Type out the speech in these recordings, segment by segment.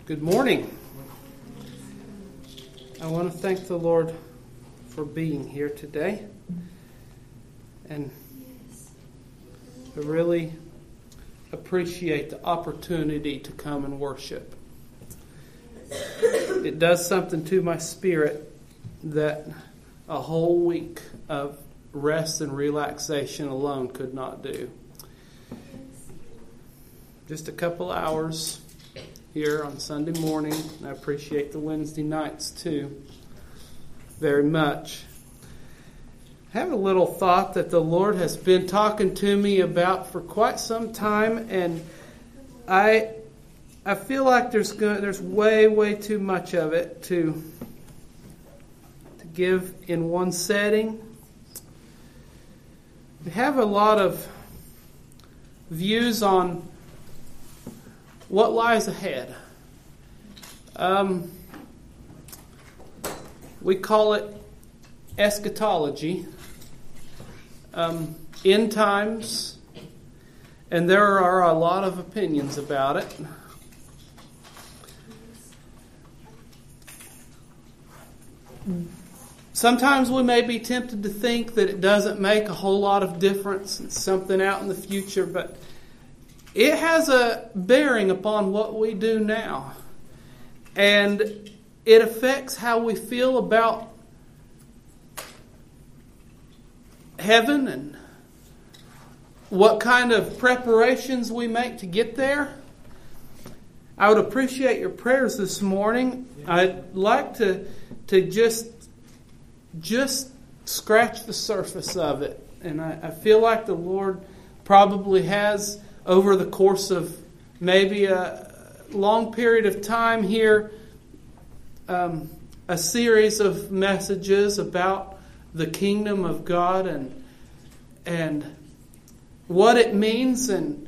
Good morning. I want to thank the Lord for being here today. And I really appreciate the opportunity to come and worship. It does something to my spirit that a whole week of rest and relaxation alone could not do. Just a couple hours here on Sunday morning. I appreciate the Wednesday nights too very much. I have a little thought that the Lord has been talking to me about for quite some time, and I feel like there's way too much of it to give in one setting. We have a lot of views on what lies ahead. We call it eschatology, end times, and there are a lot of opinions about it. Sometimes we may be tempted to think that it doesn't make a whole lot of difference. It's something out in the future, but it has a bearing upon what we do now. And it affects how we feel about heaven and what kind of preparations we make to get there. I would appreciate your prayers this morning. I'd like to just scratch the surface of it. And I feel like the Lord probably has, over the course of maybe a long period of time here, a series of messages about the kingdom of God and what it means and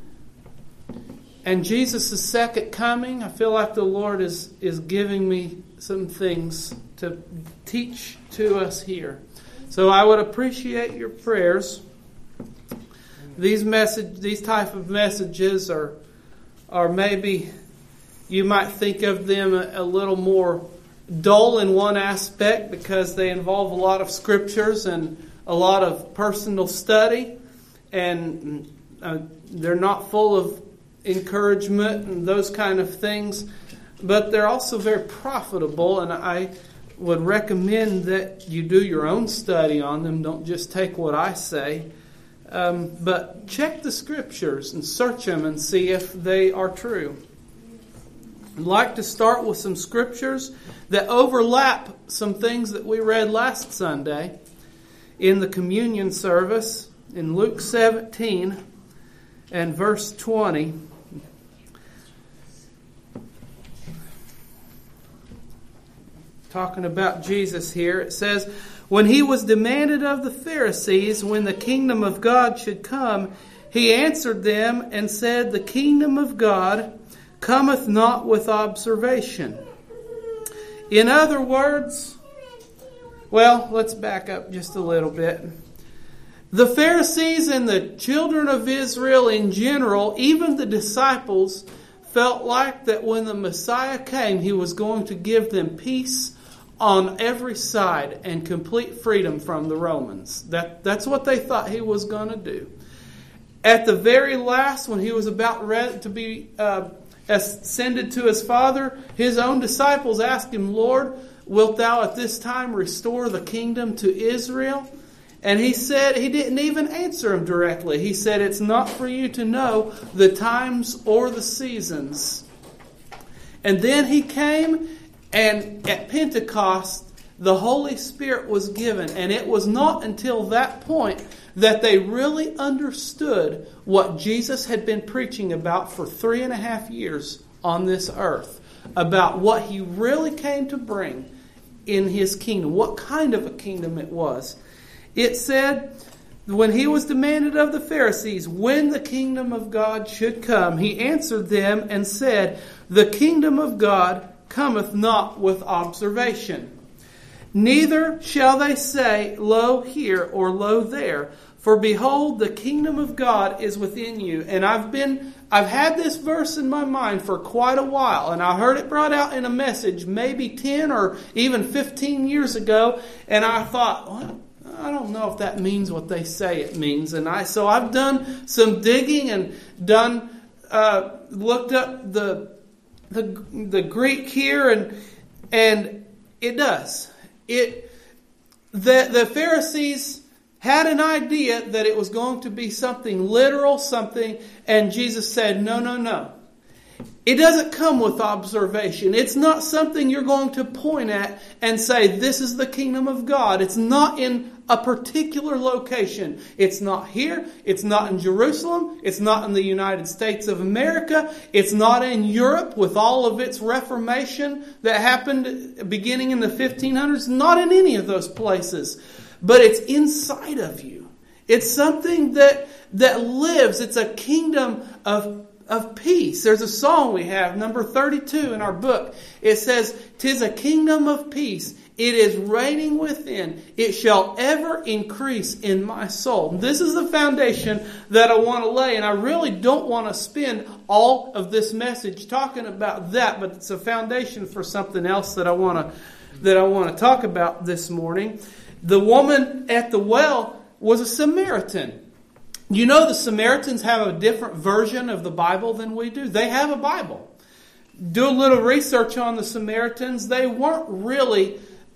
Jesus' second coming. I feel like the Lord is giving me some things to teach to us here. So I would appreciate your prayers. These type of messages are maybe you might think of them a little more dull in one aspect because they involve a lot of scriptures and a lot of personal study, and they're not full of encouragement and those kind of things, but they're also very profitable, and I would recommend that you do your own study on them. Don't just take what I say. But check the scriptures and search them and see if they are true. I'd like to start with some scriptures that overlap some things that we read last Sunday in the communion service in Luke 17 and verse 20. Talking about Jesus here, it says, "When he was demanded of the Pharisees when the kingdom of God should come, he answered them and said, the kingdom of God cometh not with observation." In other words, well, let's back up just a little bit. The Pharisees and the children of Israel in general, even the disciples, felt like that when the Messiah came, he was going to give them peace on every side and complete freedom from the Romans. That's what they thought he was going to do. At the very last, when he was about ready to be ascended to his Father, his own disciples asked him, "Lord, wilt thou at this time restore the kingdom to Israel?" And he said, he didn't even answer him directly. He said, "It's not for you to know the times or the seasons." And then he came, and at Pentecost, the Holy Spirit was given. And it was not until that point that they really understood what Jesus had been preaching about for 3.5 years on this earth. About what he really came to bring in his kingdom. What kind of a kingdom it was. It said, when he was demanded of the Pharisees when the kingdom of God should come, he answered them and said, the kingdom of God cometh not with observation. Neither shall they say, lo here or lo there. For behold, the kingdom of God is within you. And I've had this verse in my mind for quite a while, and I heard it brought out in a message maybe 10 or even 15 years ago, and I thought, well, I don't know if that means what they say it means. And so I've done some digging and looked up the Greek here, and it does. The Pharisees had an idea that it was going to be something literal, and Jesus said, no. It doesn't come with observation. It's not something you're going to point at and say, this is the kingdom of God. It's not in a particular location. It's not here. It's not in Jerusalem. It's not in the United States of America. It's not in Europe with all of its Reformation that happened beginning in the 1500s. Not in any of those places. But it's inside of you. It's something that lives. It's a kingdom of peace. There's a song we have, number 32 in our book. It says, "'Tis a kingdom of peace. It is reigning within. It shall ever increase in my soul." This is the foundation that I want to lay. And I really don't want to spend all of this message talking about that. But it's a foundation for something else that I want to talk about this morning. The woman at the well was a Samaritan. You know, the Samaritans have a different version of the Bible than we do. They have a Bible. Do a little research on the Samaritans. They weren't really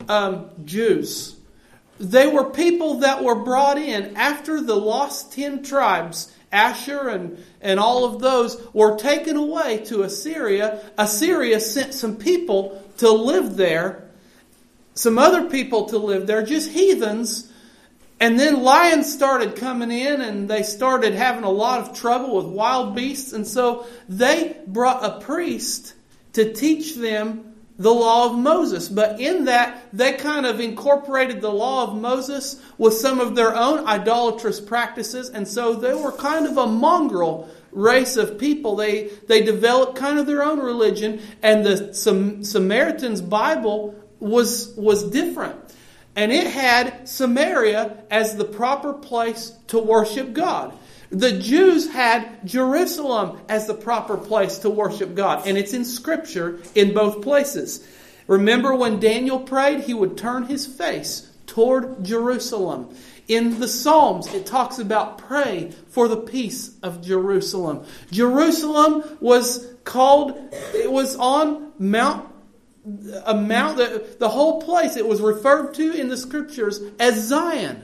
Jews. They were people that were brought in after the lost 10 tribes, Asher and all of those, were taken away to Assyria. Assyria sent some people to live there. Some other people to live there, just heathens. And then lions started coming in, and they started having a lot of trouble with wild beasts. And so they brought a priest to teach them the law of Moses. But in that, they kind of incorporated the law of Moses with some of their own idolatrous practices. And so they were kind of a mongrel race of people. They developed kind of their own religion. And the Samaritan's Bible was different. And it had Samaria as the proper place to worship God. The Jews had Jerusalem as the proper place to worship God. And it's in Scripture in both places. Remember when Daniel prayed, he would turn his face toward Jerusalem. In the Psalms, it talks about pray for the peace of Jerusalem. Jerusalem was on a mount, the whole place, it was referred to in the Scriptures as Zion.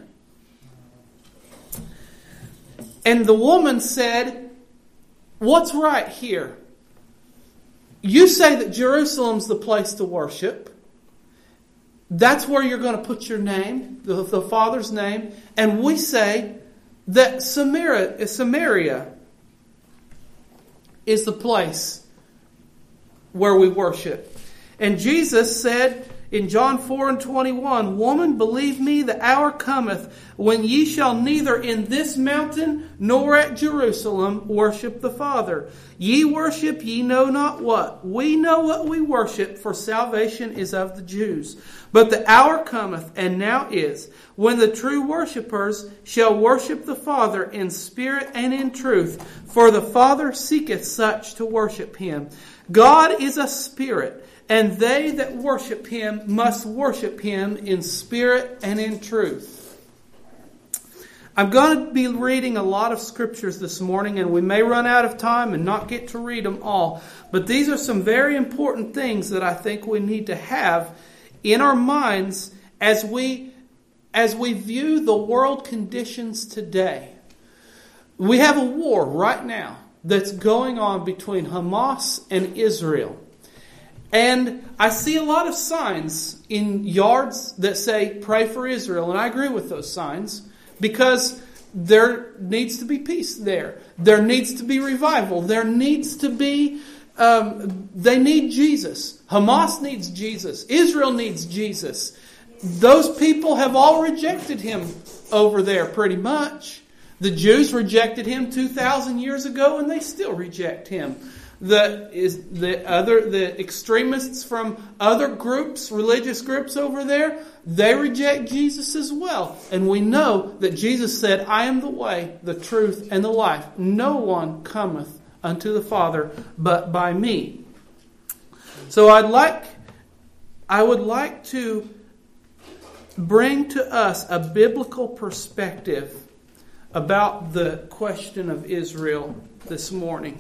And the woman said, "What's right here? You say that Jerusalem's the place to worship. That's where you're going to put your name, the Father's name. And we say that Samaria is the place where we worship." And Jesus said in John 4:21, "Woman, believe me, the hour cometh when ye shall neither in this mountain nor at Jerusalem worship the Father. Ye worship ye know not what. We know what we worship, for salvation is of the Jews. But the hour cometh, and now is, when the true worshippers shall worship the Father in spirit and in truth, for the Father seeketh such to worship him. God is a spirit, and they that worship him must worship him in spirit and in truth." I'm going to be reading a lot of scriptures this morning, and we may run out of time and not get to read them all. But these are some very important things that I think we need to have in our minds as we view the world conditions today. We have a war right now that's going on between Hamas and Israel. And I see a lot of signs in yards that say, "Pray for Israel." And I agree with those signs, because there needs to be peace there. There needs to be revival. There needs to be, they need Jesus. Hamas needs Jesus. Israel needs Jesus. Those people have all rejected him over there pretty much. The Jews rejected him 2,000 years ago, and they still reject him. the extremists from other groups, religious groups over there, they reject Jesus as well. And we know that Jesus said, I am the way, the truth, and the life. No one cometh unto the Father but by me. So I would like to bring to us a biblical perspective about the question of Israel this morning.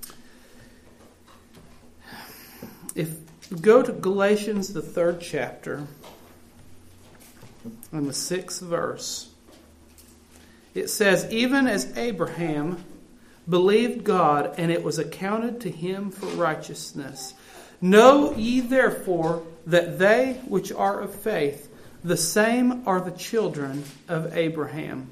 If you go to Galatians, the 3rd chapter, and the 6th verse, it says, even as Abraham believed God, and it was accounted to him for righteousness. Know ye therefore that they which are of faith, the same are the children of Abraham.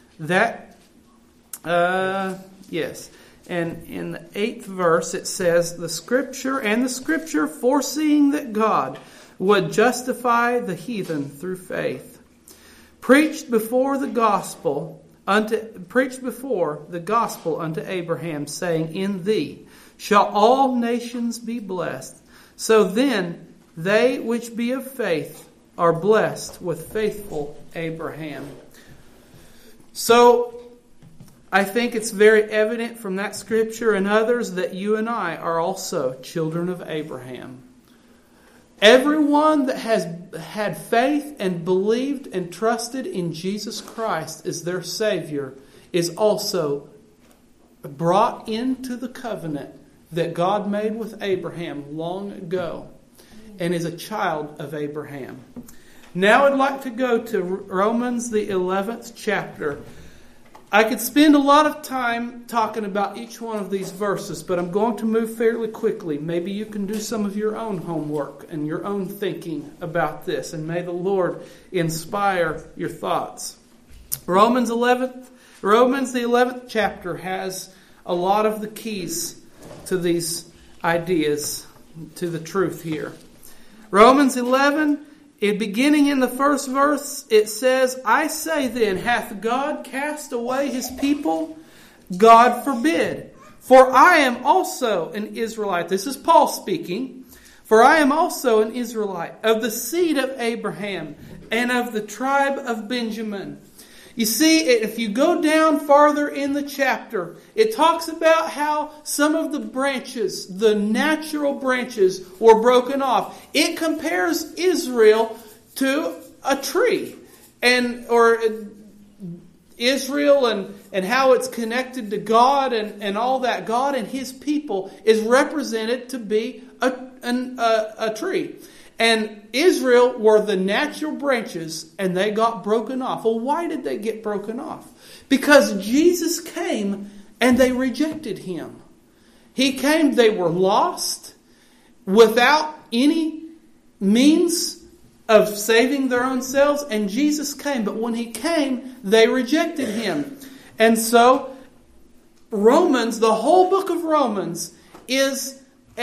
Yes. And in the 8th verse it says, the scripture foreseeing that God would justify the heathen through faith, preached before the gospel unto Abraham, saying, in thee shall all nations be blessed. So then they which be of faith are blessed with faithful Abraham. So I think it's very evident from that scripture and others that you and I are also children of Abraham. Everyone that has had faith and believed and trusted in Jesus Christ as their Savior is also brought into the covenant that God made with Abraham long ago and is a child of Abraham. Now I'd like to go to Romans, the 11th chapter. I could spend a lot of time talking about each one of these verses, but I'm going to move fairly quickly. Maybe you can do some of your own homework and your own thinking about this, and may the Lord inspire your thoughts. Romans, the 11th chapter, has a lot of the keys to these ideas, to the truth here. Romans 11, beginning in the first verse, it says, I say then, hath God cast away his people? God forbid. For I am also an Israelite. This is Paul speaking. For I am also an Israelite, of the seed of Abraham, and of the tribe of Benjamin. You see, if you go down farther in the chapter, it talks about how some of the branches, the natural branches, were broken off. It compares Israel to a tree, or Israel and how it's connected to God and all that. God and his people is represented to be a tree. And Israel were the natural branches, and they got broken off. Well, why did they get broken off? Because Jesus came and they rejected him. He came, they were lost, without any means of saving their own selves, and Jesus came. But when he came, they rejected him. And so, Romans, the whole book of Romans, is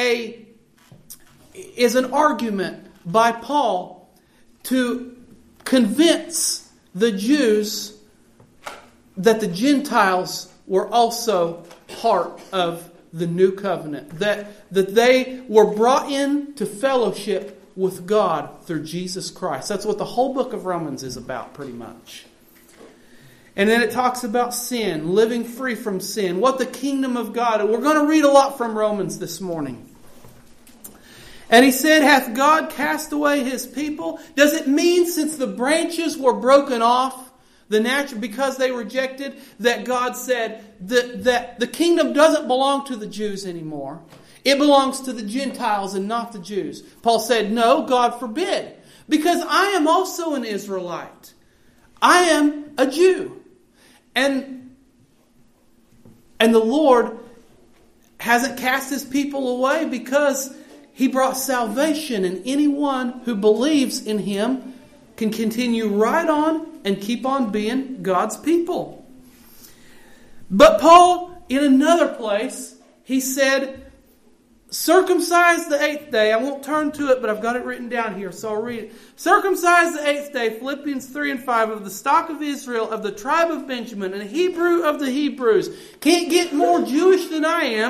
an argument by Paul to convince the Jews that the Gentiles were also part of the new covenant, that they were brought into fellowship with God through Jesus Christ. That's what the whole book of Romans is about, pretty much. And then it talks about sin, living free from sin, what the kingdom of God. And we're going to read a lot from Romans this morning. And he said, hath God cast away his people? Does it mean since the branches were broken off, the natural, because they rejected, that God said that the kingdom doesn't belong to the Jews anymore? It belongs to the Gentiles and not the Jews. Paul said, no, God forbid. Because I am also an Israelite. I am a Jew. And the Lord hasn't cast his people away, because he brought salvation, and anyone who believes in him can continue right on and keep on being God's people. But Paul, in another place, he said, circumcise the 8th day. I won't turn to it, but I've got it written down here, so I'll read it. Circumcise the 8th day, Philippians 3 and 5, of the stock of Israel, of the tribe of Benjamin, and Hebrew of the Hebrews. Can't get more Jewish than I am.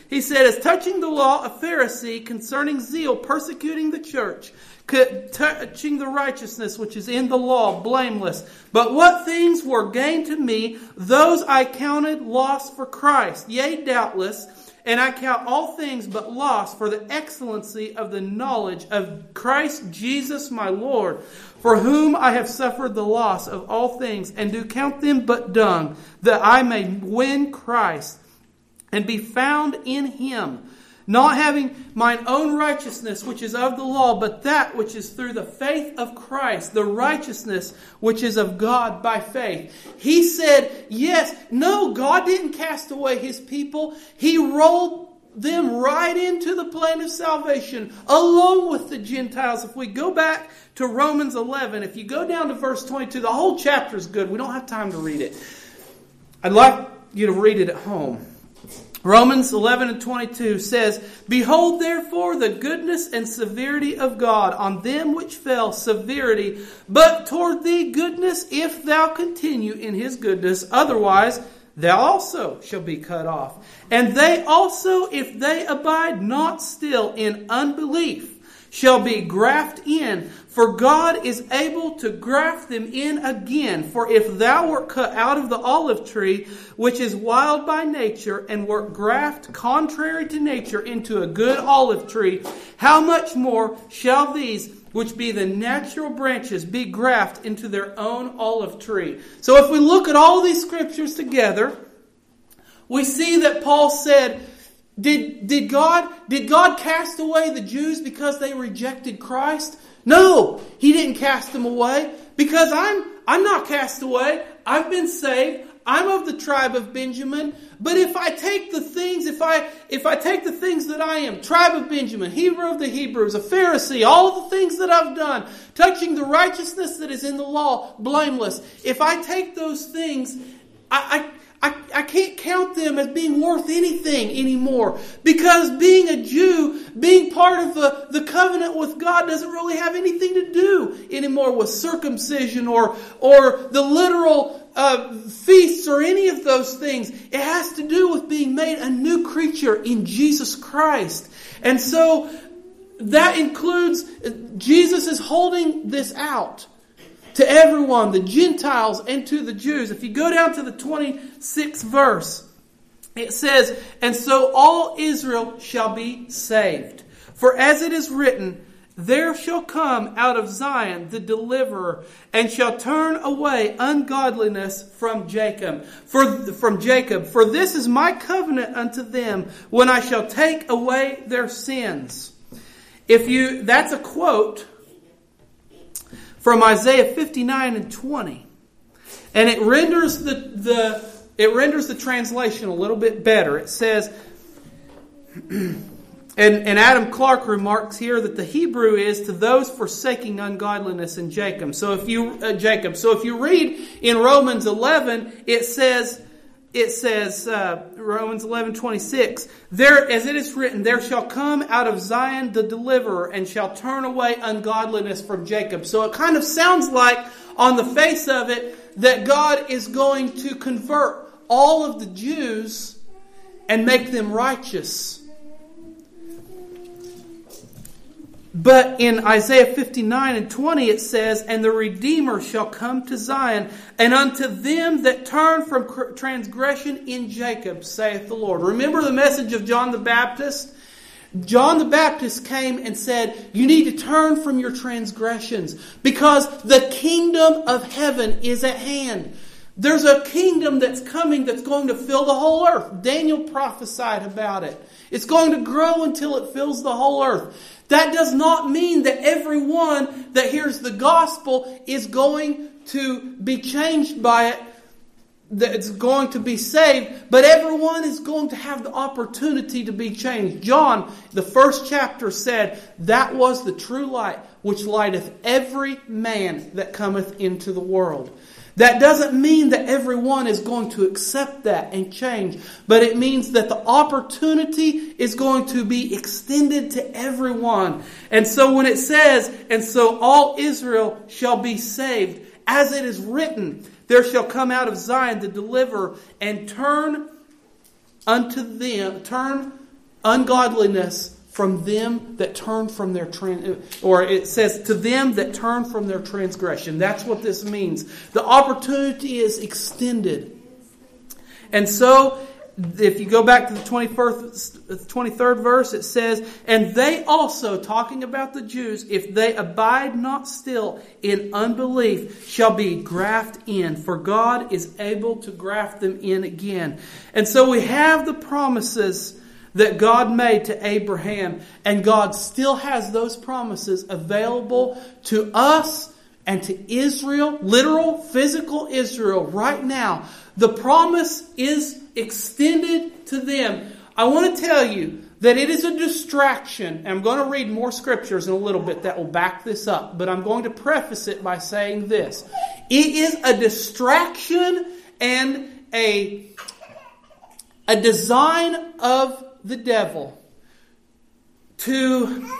He said, as touching the law, a Pharisee, concerning zeal, persecuting the church, touching the righteousness which is in the law, blameless. But what things were gain to me, those I counted loss for Christ. Yea, doubtless, and I count all things but loss for the excellency of the knowledge of Christ Jesus my Lord, for whom I have suffered the loss of all things, and do count them but dung, that I may win Christ, and be found in Him, not having mine own righteousness which is of the law, but that which is through the faith of Christ, the righteousness which is of God by faith. He said, yes, no, God didn't cast away His people. He rolled them right into the plan of salvation along with the Gentiles. If we go back to Romans 11, if you go down to verse 22, the whole chapter is good. We don't have time to read it. I'd like you to read it at home. Romans 11 and 22 says, behold therefore the goodness and severity of God on them which fell, severity, but toward thee goodness, if thou continue in His goodness, otherwise thou also shall be cut off. And they also, if they abide not still in unbelief, shall be grafted in, for God is able to graft them in again. For if thou wert cut out of the olive tree, which is wild by nature, and wert grafted contrary to nature into a good olive tree, how much more shall these, which be the natural branches, be grafted into their own olive tree? So if we look at all these scriptures together, we see that Paul said, Did God cast away the Jews because they rejected Christ? No, He didn't cast them away, because I'm not cast away. I've been saved. I'm of the tribe of Benjamin. But if I take the things, if I take the things that I am, tribe of Benjamin, Hebrew of the Hebrews, a Pharisee, all the things that I've done, touching the righteousness that is in the law, blameless. If I take those things, I can't count them as being worth anything anymore, because being a Jew, being part of the covenant with God, doesn't really have anything to do anymore with circumcision or the literal feasts or any of those things. It has to do with being made a new creature in Jesus Christ. And so that includes, Jesus is holding this out to everyone, the Gentiles and to the Jews. If you go down to the 26th verse, it says, and so all Israel shall be saved. For as it is written, there shall come out of Zion the deliverer, and shall turn away ungodliness from Jacob. For this is my covenant unto them, when I shall take away their sins. That's a quote from Isaiah 59 and 20. And it renders the translation a little bit better. It says, and Adam Clark remarks here that the Hebrew is to those forsaking ungodliness in Jacob. So if you read in Romans 11, it says Romans 11:26, there, as it is written, there shall come out of Zion the deliverer, and shall turn away ungodliness from Jacob. So it kind of sounds like, on the face of it, that God is going to convert all of the Jews and make them righteous. But in Isaiah 59 and 20 it says, and the Redeemer shall come to Zion, and unto them that turn from transgression in Jacob, saith the Lord. Remember the message of John the Baptist? John the Baptist came and said, you need to turn from your transgressions, because the kingdom of heaven is at hand. There's a kingdom that's coming that's going to fill the whole earth. Daniel prophesied about it. It's going to grow until it fills the whole earth. That does not mean that everyone that hears the gospel is going to be changed by it, that it's going to be saved, but everyone is going to have the opportunity to be changed. John, the first chapter, said, that was the true light, which lighteth every man that cometh into the world. That doesn't mean that everyone is going to accept that and change, but it means that the opportunity is going to be extended to everyone. And so when it says, and so all Israel shall be saved, as it is written, there shall come out of Zion the deliverer, and turn ungodliness from them that turn from their or it says to them that turn from their transgression. That's what this means. The opportunity is extended. And so, if you go back to the 23rd verse, it says, and they also, talking about the Jews, if they abide not still in unbelief, shall be grafted in, for God is able to graft them in again. And so we have the promises that God made to Abraham, and God still has those promises available to us and to Israel, literal, physical Israel right now. The promise is extended to them. I want to tell you that it is a distraction. And I'm going to read more scriptures in a little bit that will back this up. But I'm going to preface it by saying this. It is a distraction and a design of the devil to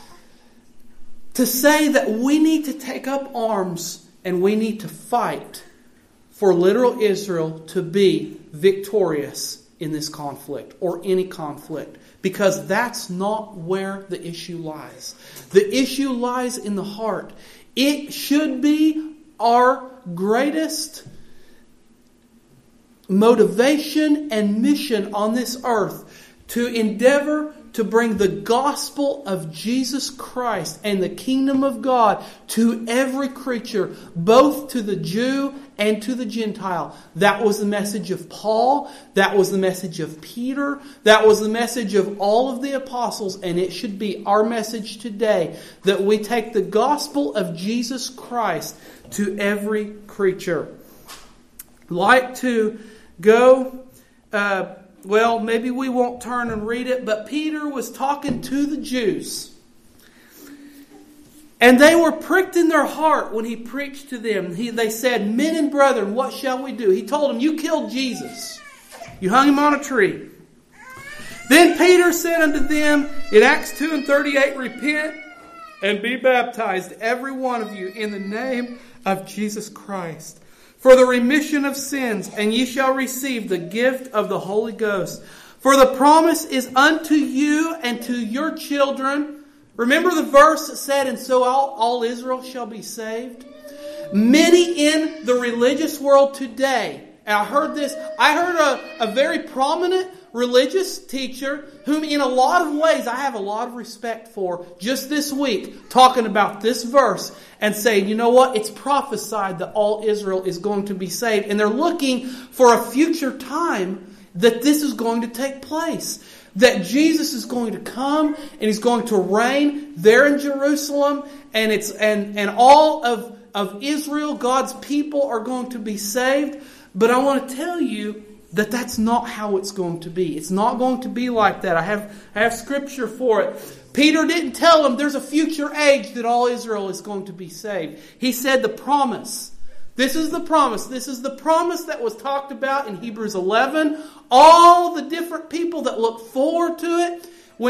say that we need to take up arms and we need to fight for literal Israel to be victorious in this conflict or any conflict. Because that's not where the issue lies. The issue lies in the heart. It should be our greatest motivation and mission on this earth to endeavor to bring the gospel of Jesus Christ and the kingdom of God to every creature, both to the Jew and to the Gentile. That was the message of Paul. That was the message of Peter. That was the message of all of the apostles. And it should be our message today that we take the gospel of Jesus Christ to every creature. Like to go... Well, maybe we won't turn and read it, but Peter was talking to the Jews. And they were pricked in their heart when he preached to them. They said, men and brethren, what shall we do? He told them, you killed Jesus. You hung him on a tree. Then Peter said unto them, in Acts 2:38, repent and be baptized, every one of you, in the name of Jesus Christ, for the remission of sins, and ye shall receive the gift of the Holy Ghost. For the promise is unto you and to your children. Remember the verse that said, and so all Israel shall be saved? Many in the religious world today, and I heard a very prominent religious teacher, whom in a lot of ways I have a lot of respect for, just this week, talking about this verse and saying, you know what, it's prophesied that all Israel is going to be saved. And they're looking for a future time that this is going to take place. That Jesus is going to come and He's going to reign there in Jerusalem, and all of Israel, God's people, are going to be saved. But I want to tell you that that's not how it's going to be. It's not going to be like that. I have scripture for it. Peter didn't tell them there's a future age that all Israel is going to be saved. He said the promise. This is the promise. This is the promise that was talked about in Hebrews 11. All the different people that look forward to it.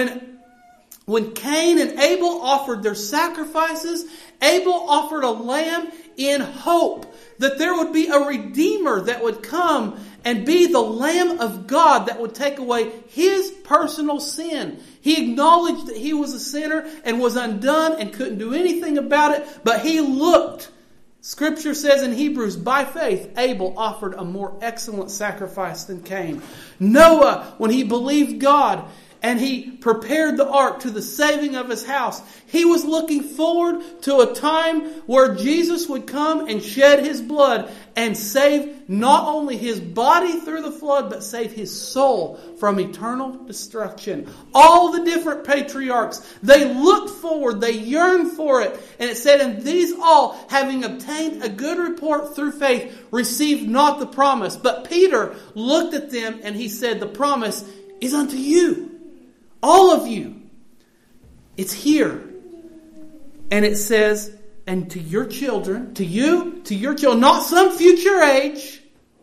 When Cain and Abel offered their sacrifices, Abel offered a lamb in hope that there would be a Redeemer that would come and be the Lamb of God that would take away his personal sin. He acknowledged that he was a sinner and was undone and couldn't do anything about it, but he looked. Scripture says in Hebrews, by faith, Abel offered a more excellent sacrifice than Cain. Noah, when he believed God, and he prepared the ark to the saving of his house, he was looking forward to a time where Jesus would come and shed his blood and save not only his body through the flood, but save his soul from eternal destruction. All the different patriarchs, they looked forward, they yearned for it. And it said, and these all, having obtained a good report through faith, received not the promise. But Peter looked at them and he said, the promise is unto you. All of you. It's here. And it says, and to your children, to you, to your children, not some future age,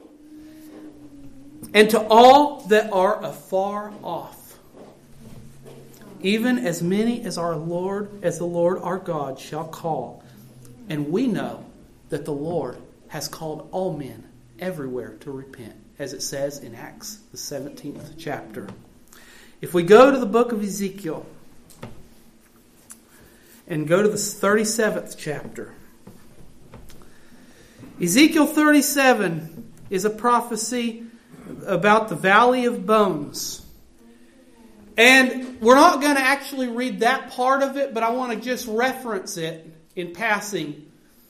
and to all that are afar off, even as many as the Lord our God shall call. And we know that the Lord has called all men everywhere to repent, as it says in Acts, the 17th chapter. If we go to the book of Ezekiel and go to the 37th chapter. Ezekiel 37 is a prophecy about the valley of bones. And we're not going to actually read that part of it, but I want to just reference it in passing.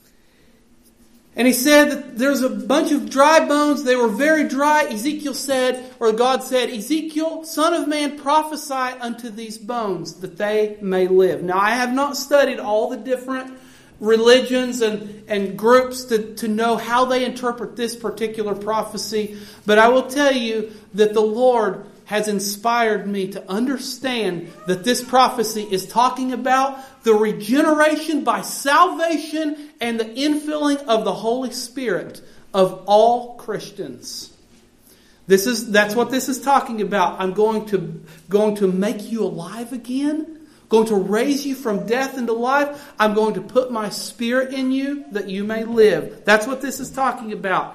And he said that there's a bunch of dry bones. They were very dry. Ezekiel said, or God said, Ezekiel, son of man, prophesy unto these bones that they may live. Now, I have not studied all the different religions and groups to know how they interpret this particular prophecy. But I will tell you that the Lord has inspired me to understand that this prophecy is talking about the regeneration by salvation and the infilling of the Holy Spirit of all Christians. That's what this is talking about. I'm going to make you alive again. Going to raise you from death into life. I'm going to put my Spirit in you that you may live. That's what this is talking about.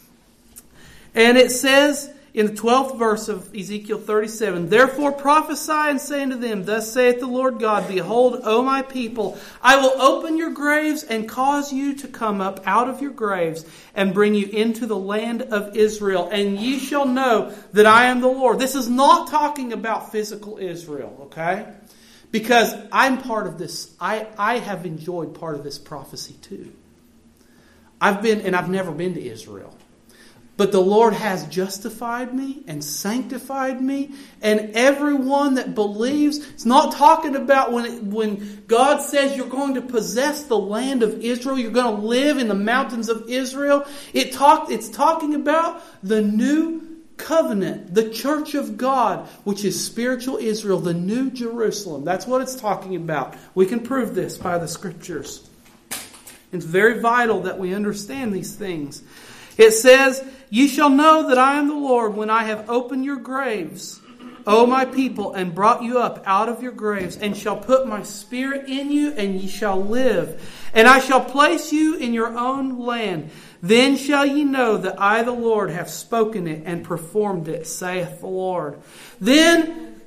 And it says in the 12th verse of Ezekiel 37, Therefore prophesy and say unto them, Thus saith the Lord God, Behold, O my people, I will open your graves and cause you to come up out of your graves and bring you into the land of Israel. And ye shall know that I am the Lord. This is not talking about physical Israel, okay? Because I'm part of this. I have enjoyed part of this prophecy too. I've never been to Israel. But the Lord has justified me and sanctified me. And everyone that believes, it's not talking about when God says you're going to possess the land of Israel, you're going to live in the mountains of Israel. It's talking about the new covenant, the church of God, which is spiritual Israel, the new Jerusalem. That's what it's talking about. We can prove this by the Scriptures. It's very vital that we understand these things. It says, Ye shall know that I am the Lord when I have opened your graves, O my people, and brought you up out of your graves, and shall put my Spirit in you, and ye shall live. And I shall place you in your own land. Then shall ye know that I, the Lord, have spoken it and performed it, saith the Lord. Then,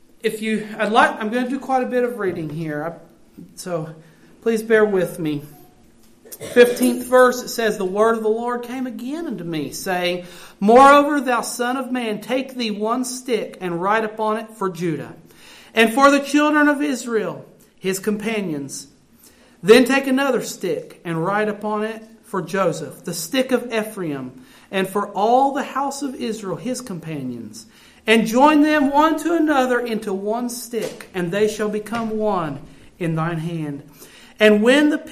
I'm going to do quite a bit of reading here, so please bear with me. 15th verse, it says, The word of the Lord came again unto me, saying, Moreover, thou son of man, take thee one stick, and write upon it for Judah, and for the children of Israel, his companions. Then take another stick, and write upon it for Joseph, the stick of Ephraim, and for all the house of Israel, his companions. And join them one to another into one stick, and they shall become one in thine hand. And when the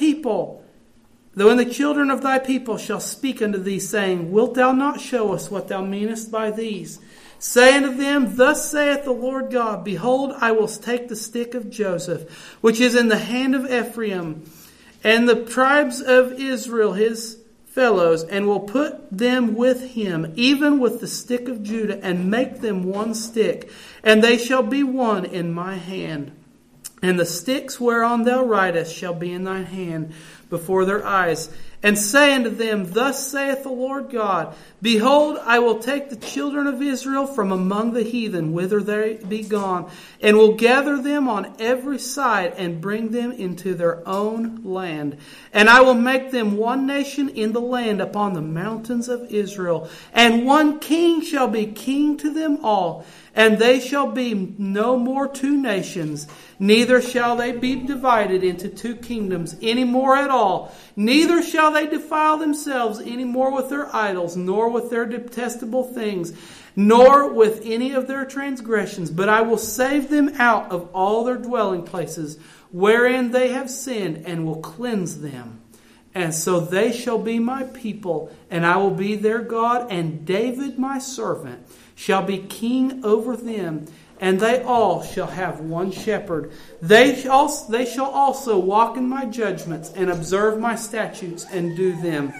children of thy people shall speak unto thee, saying, Wilt thou not show us what thou meanest by these? Say unto them, Thus saith the Lord God, Behold, I will take the stick of Joseph, which is in the hand of Ephraim, and the tribes of Israel his fellows, and will put them with him, even with the stick of Judah, and make them one stick, and they shall be one in my hand. And the sticks whereon thou writest shall be in thine hand before their eyes. And say unto them, Thus saith the Lord God, Behold, I will take the children of Israel from among the heathen, whither they be gone, and will gather them on every side, and bring them into their own land. And I will make them one nation in the land upon the mountains of Israel. And one king shall be king to them all. And they shall be no more two nations, neither shall they be divided into two kingdoms any more at all. Neither shall they defile themselves any more with their idols, nor with their detestable things, nor with any of their transgressions. But I will save them out of all their dwelling places, wherein they have sinned, and will cleanse them. And so they shall be my people, and I will be their God, and David my servant shall be king over them, and they all shall have one shepherd. They shall also walk in my judgments, and observe my statutes, and do them.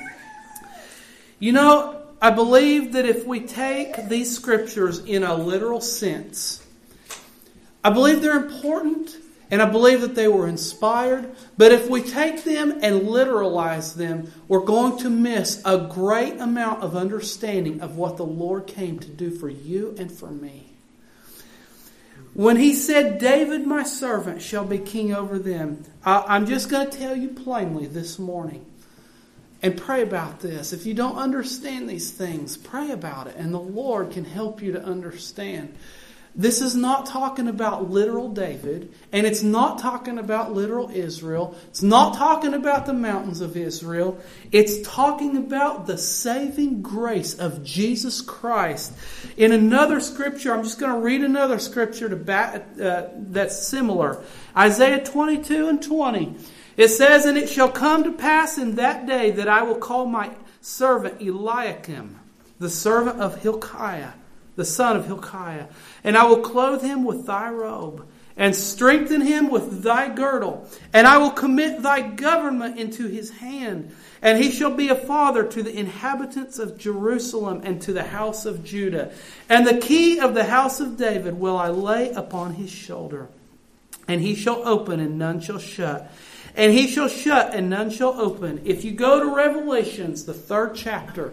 You know, I believe that if we take these scriptures in a literal sense, I believe they're important, and I believe that they were inspired. But if we take them and literalize them, we're going to miss a great amount of understanding of what the Lord came to do for you and for me. when he said, David my servant shall be king over them, I'm just going to tell you plainly this morning. And pray about this. If you don't understand these things, pray about it. And the Lord can help you to understand. This is not talking about literal David. And it's not talking about literal Israel. It's not talking about the mountains of Israel. It's talking about the saving grace of Jesus Christ. In another scripture, I'm just going to read another scripture that's similar. Isaiah 22:20. It says, and it shall come to pass in that day that I will call my servant Eliakim, the servant of Hilkiah, the son of Hilkiah, and I will clothe him with thy robe, and strengthen him with thy girdle, and I will commit thy government into his hand, and he shall be a father to the inhabitants of Jerusalem and to the house of Judah. And the key of the house of David will I lay upon his shoulder, and he shall open and none shall shut. And he shall shut and none shall open. If you go to Revelations, the 3rd chapter,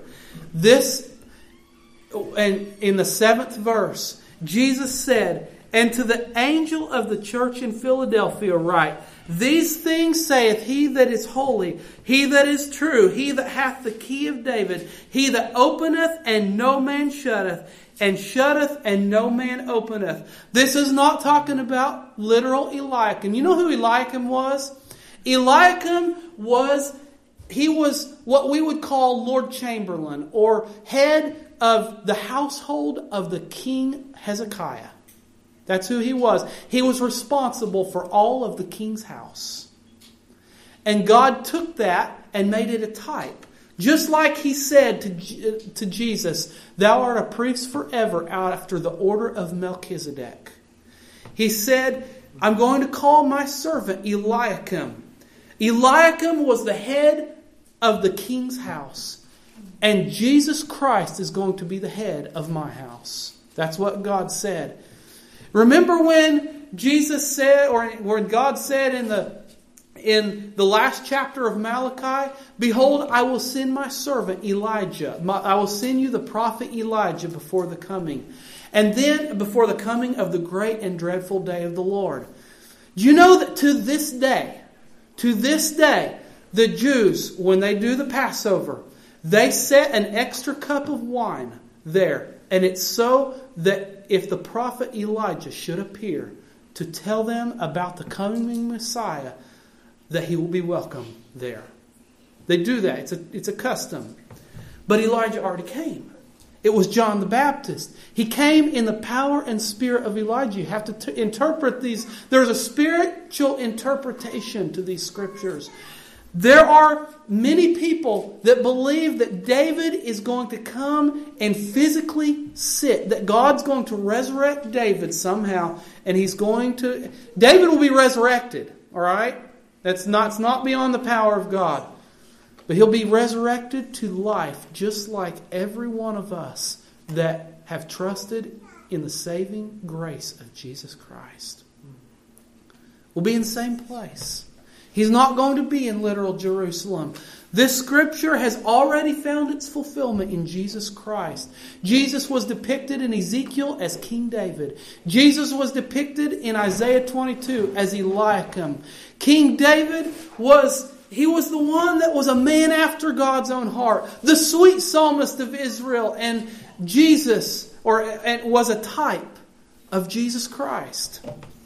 and in the 7th verse, Jesus said, and to the angel of the church in Philadelphia write, these things saith he that is holy, he that is true, he that hath the key of David, he that openeth and no man shutteth, and shutteth and no man openeth. This is not talking about literal Eliakim. You know who Eliakim was? Eliakim was what we would call Lord Chamberlain, or head of the household of the king Hezekiah. That's who he was. He was responsible for all of the king's house. And God took that and made it a type. Just like he said to Jesus, thou art a priest forever after the order of Melchizedek. He said, I'm going to call my servant Eliakim. Eliakim was the head of the king's house. And Jesus Christ is going to be the head of my house. That's what God said. Remember when Jesus said, or when God said in the last chapter of Malachi, behold, I will send my servant Elijah. I will send you the prophet Elijah before the coming. And then before the coming of the great and dreadful day of the Lord. Do you know that to this day, the Jews, when they do the Passover, they set an extra cup of wine there. And it's so that if the prophet Elijah should appear to tell them about the coming Messiah, that he will be welcome there. They do that. It's a custom. But Elijah already came. It was John the Baptist. He came in the power and spirit of Elijah. You have to interpret these. There's a spiritual interpretation to these scriptures. There are many people that believe that David is going to come and physically sit. That God's going to resurrect David somehow. And David will be resurrected. All right? It's not beyond the power of God. But he'll be resurrected to life, just like every one of us that have trusted in the saving grace of Jesus Christ. We'll be in the same place. He's not going to be in literal Jerusalem. This scripture has already found its fulfillment in Jesus Christ. Jesus was depicted in Ezekiel as King David. Jesus was depicted in Isaiah 22 as Eliakim. King David was the one that was a man after God's own heart. The sweet psalmist of Israel. And Jesus was a type of Jesus Christ.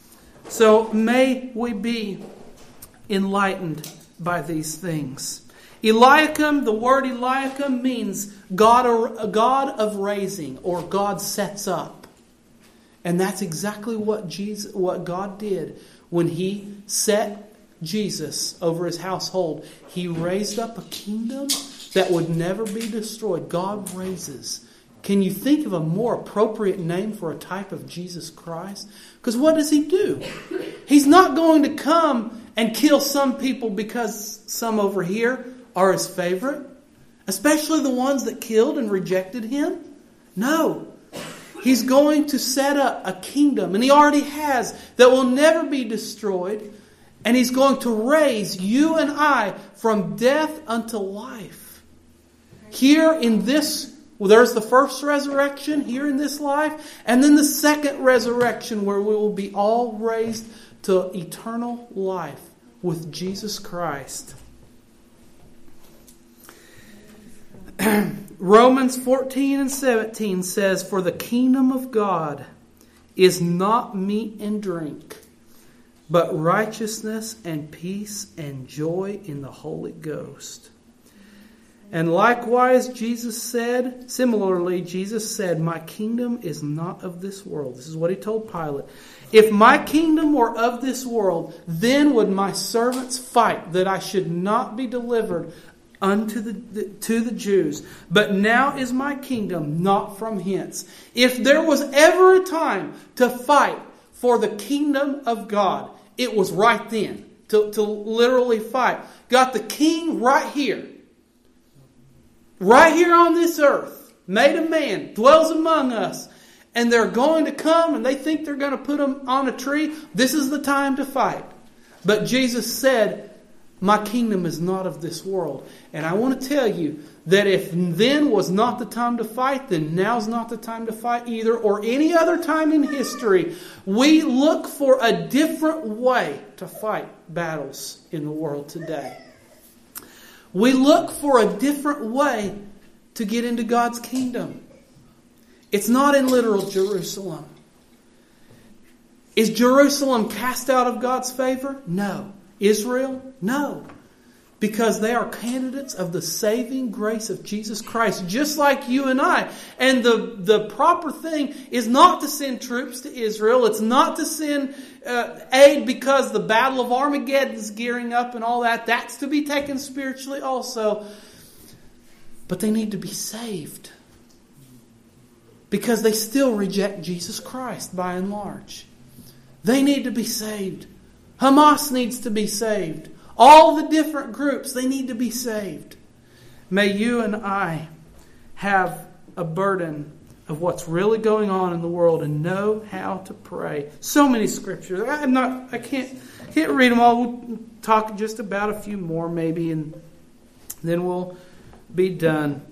So may we be enlightened by these things. Eliakim, the word Eliakim means God of raising, or God sets up. And that's exactly what God did when He set Jesus over His household. He raised up a kingdom that would never be destroyed. God raises. Can you think of a more appropriate name for a type of Jesus Christ? Because what does He do? He's not going to come and kill some people because some over here are His favorite, especially the ones that killed and rejected Him. No. He's going to set up a kingdom, and He already has, that will never be destroyed. And He's going to raise you and I from death unto life. Here in this Well, there's the first resurrection here in this life, and then the second resurrection where we will be all raised to eternal life with Jesus Christ. Romans 14 and 17 says, "For the kingdom of God is not meat and drink, but righteousness and peace and joy in the Holy Ghost." And likewise, similarly, Jesus said, "My kingdom is not of this world." This is what he told Pilate. "If my kingdom were of this world, then would my servants fight that I should not be delivered to the Jews. But now is my kingdom not from hence." If there was ever a time to fight for the kingdom of God, it was right then. To literally fight. Got the king right here. Right here on this earth. Made a man. Dwells among us. And they're going to come and they think they're going to put him on a tree. This is the time to fight. But Jesus said, "My kingdom is not of this world." And I want to tell you that if then was not the time to fight, then now's not the time to fight either, or any other time in history. We look for a different way to fight battles in the world today. We look for a different way to get into God's kingdom. It's not in literal Jerusalem. Is Jerusalem cast out of God's favor? No. Israel? No. Because they are candidates of the saving grace of Jesus Christ, just like you and I. And the proper thing is not to send troops to Israel. It's not to send aid because the Battle of Armageddon is gearing up and all that. That's to be taken spiritually also. But they need to be saved. Because they still reject Jesus Christ by and large. They need to be saved. Hamas needs to be saved. All the different groups, they need to be saved. May you and I have a burden of what's really going on in the world and know how to pray. So many scriptures. I can't read them all. We'll talk just about a few more maybe, and then we'll be done.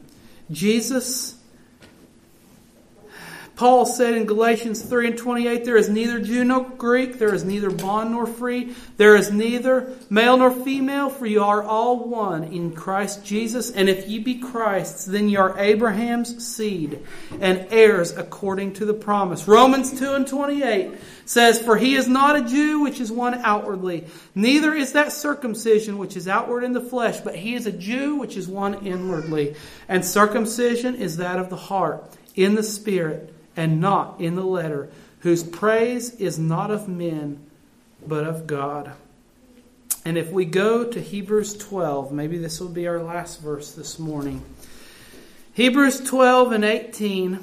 Paul said in Galatians 3 and 28, "There is neither Jew nor Greek, there is neither bond nor free, there is neither male nor female, for you are all one in Christ Jesus. And if ye be Christ's, then ye are Abraham's seed and heirs according to the promise." Romans 2 and 28 says, "For he is not a Jew, which is one outwardly, neither is that circumcision which is outward in the flesh, but he is a Jew, which is one inwardly. And circumcision is that of the heart, in the spirit, and not in the letter, whose praise is not of men, but of God." And if we go to Hebrews 12, maybe this will be our last verse this morning. Hebrews 12 and 18.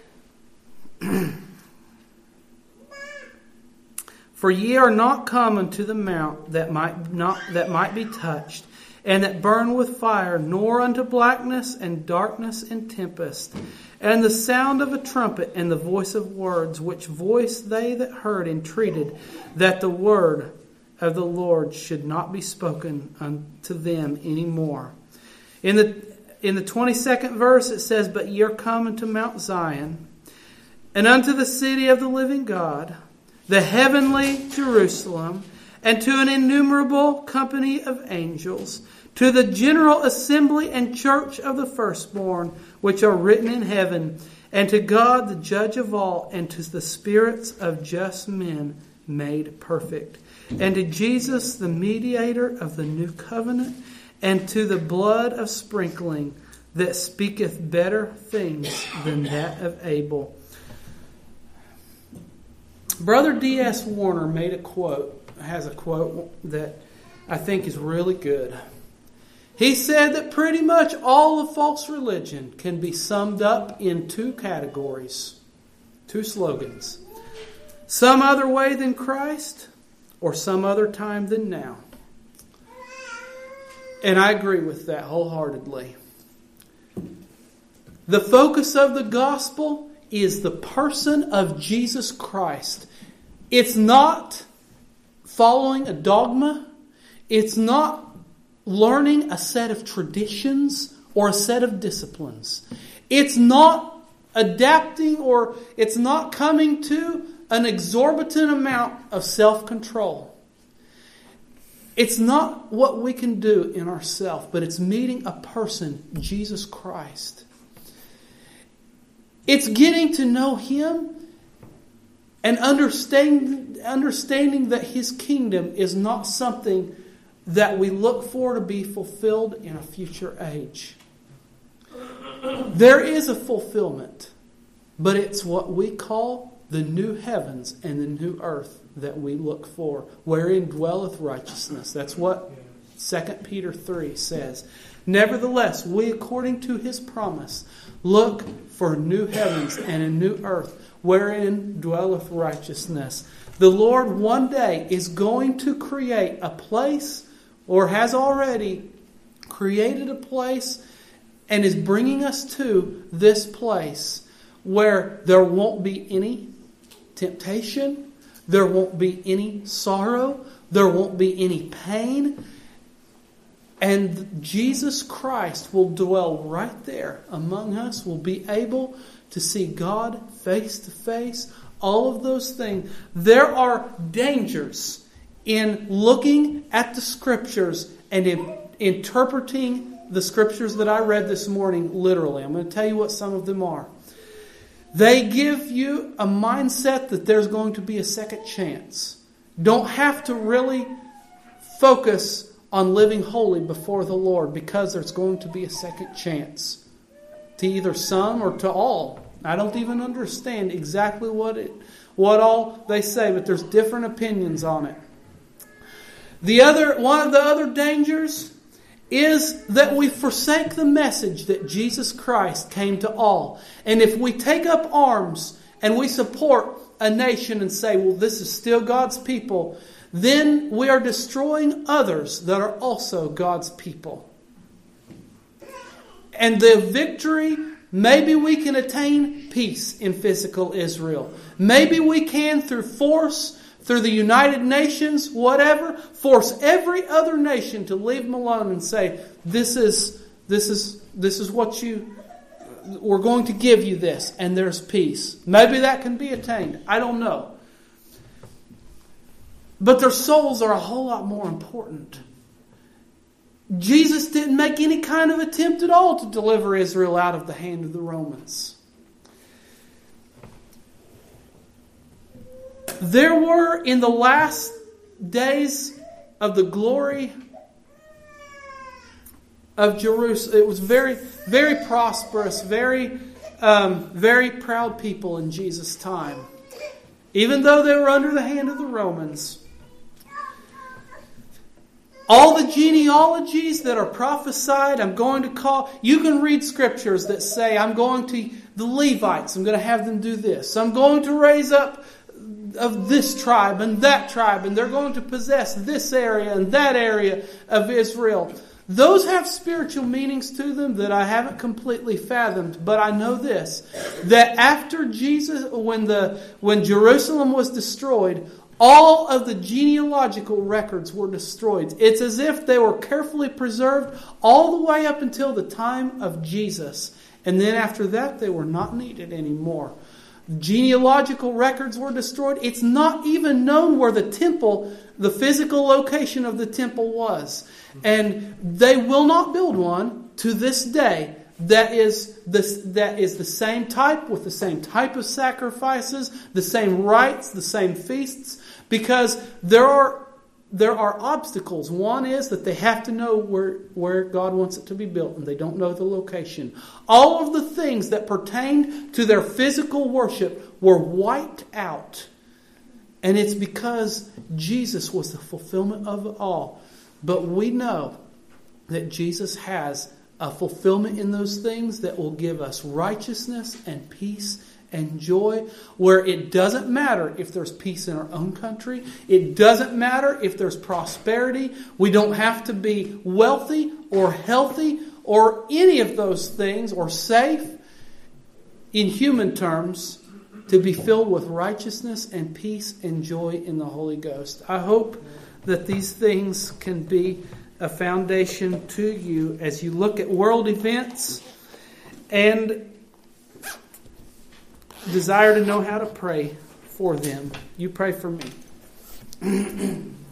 "For ye are not come unto the mount that might be touched, and that burn with fire, nor unto blackness and darkness and tempest, and the sound of a trumpet and the voice of words, which voice they that heard entreated that the word of the Lord should not be spoken unto them any more." In the 22nd verse it says, "But ye are come unto Mount Zion, and unto the city of the living God, the heavenly Jerusalem, and to an innumerable company of angels, to the general assembly and church of the firstborn, which are written in heaven, and to God the judge of all, and to the spirits of just men made perfect, and to Jesus the mediator of the new covenant, and to the blood of sprinkling that speaketh better things than that of Abel." Brother D.S. Warner has a quote that I think is really good. He said that pretty much all of false religion can be summed up in two categories, two slogans. Some other way than Christ, or some other time than now. And I agree with that wholeheartedly. The focus of the gospel is the person of Jesus Christ. It's not following a dogma. It's not learning a set of traditions or a set of disciplines. It's not adapting, or it's not coming to an exorbitant amount of self-control. It's not what we can do in ourselves, but it's meeting a person, Jesus Christ. It's getting to know Him and understanding that His kingdom is not something that we look for to be fulfilled in a future age. There is a fulfillment, but it's what we call the new heavens and the new earth that we look for, wherein dwelleth righteousness. That's what 2 Peter 3 says. Nevertheless, we, according to His promise, look for new heavens and a new earth, wherein dwelleth righteousness. The Lord one day is going to create a place, or has already created a place, and is bringing us to this place where there won't be any temptation, there won't be any sorrow, there won't be any pain. And Jesus Christ will dwell right there among us. We'll be able to see God face to face. All of those things. There are dangers in looking at the Scriptures and in interpreting the Scriptures that I read this morning literally. I'm going to tell you what some of them are. They give you a mindset that there's going to be a second chance. Don't have to really focus on living holy before the Lord, because there's going to be a second chance to either some or to all. I don't even understand exactly what all they say, but there's different opinions on it. One of the other dangers is that we forsake the message that Jesus Christ came to all. And if we take up arms and we support a nation and say, well, this is still God's people, then we are destroying others that are also God's people. And the victory, maybe we can attain peace in physical Israel. Maybe we can, through force, through the United Nations, whatever, force every other nation to leave them alone and say, this is what we're going to give you this, and there's peace. Maybe that can be attained. I don't know. But their souls are a whole lot more important. Jesus didn't make any kind of attempt at all to deliver Israel out of the hand of the Romans. There were, in the last days of the glory of Jerusalem, it was very, very prosperous, very proud people in Jesus' time. Even though they were under the hand of the Romans. All the genealogies that are prophesied, you can read scriptures that say, the Levites, I'm going to have them do this. I'm going to raise up of this tribe and that tribe, and they're going to possess this area and that area of Israel. Those have spiritual meanings to them that I haven't completely fathomed, but I know this, that after Jesus, when Jerusalem was destroyed, all of the genealogical records were destroyed. It's as if they were carefully preserved all the way up until the time of Jesus. And then after that, they were not needed anymore. Genealogical records were destroyed. It's not even known where the temple, the physical location of the temple was. And they will not build one to this day that is the same type, with the same type of sacrifices, the same rites, the same feasts, because there are obstacles. One is that they have to know where God wants it to be built, and they don't know the location. All of the things that pertained to their physical worship were wiped out. And it's because Jesus was the fulfillment of it all. But we know that Jesus has a fulfillment in those things that will give us righteousness and peace and joy, where it doesn't matter if there's peace in our own country. It doesn't matter if there's prosperity. We don't have to be wealthy or healthy or any of those things, or safe in human terms, to be filled with righteousness and peace and joy in the Holy Ghost. I hope that these things can be a foundation to you as you look at world events and desire to know how to pray for them. You pray for me.